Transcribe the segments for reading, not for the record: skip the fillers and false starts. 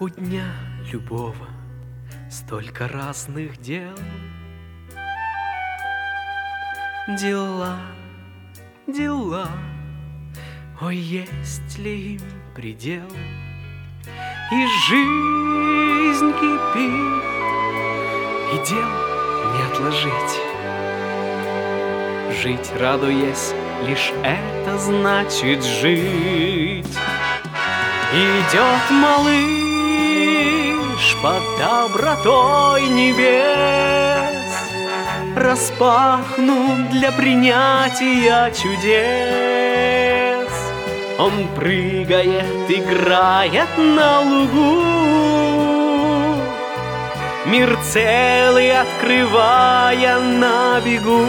У дня любого столько разных дел. Дела, дела, ой, есть ли им предел? И жизнь кипит, и дел не отложить. Жить, радуясь, лишь это значит жить. Идет малыш под добротой небес, распахнут для принятия чудес. Он прыгает, играет на лугу, мир целый открывая на бегу.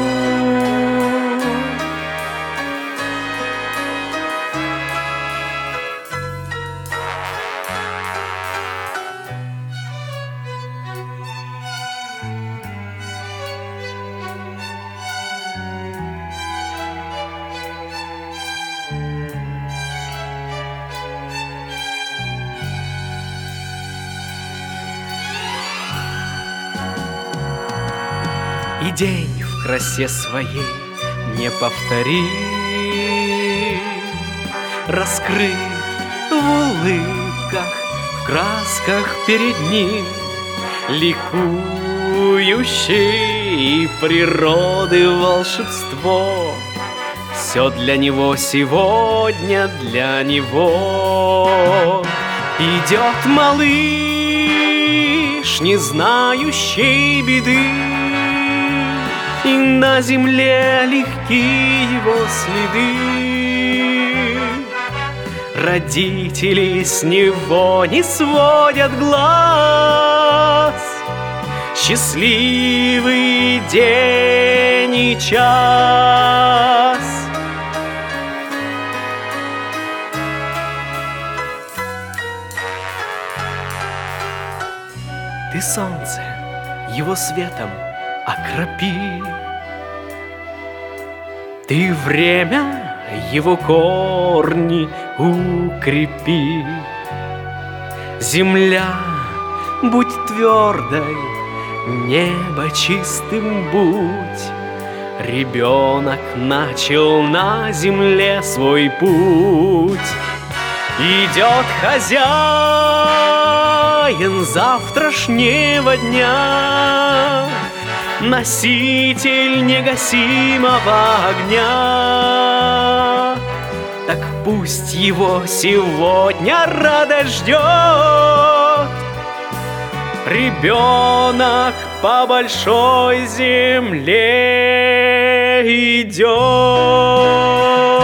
И день в красе своей не повтори, раскрыт в улыбках, в красках перед ним, ликующий природы волшебство. Все для него сегодня, для него. Идет малыш, не знающий беды, и на земле легки его следы. Родители с него не сводят глаз. Счастливый день и час. Ты солнце его светом окропи, ты время его корни укрепи. Земля, будь твердой, небо чистым будь. Ребенок начал на земле свой путь. Идет хозяин завтрашнего дня, носитель негасимого огня. Так пусть его сегодня радость ждет. Ребенок по большой земле идет.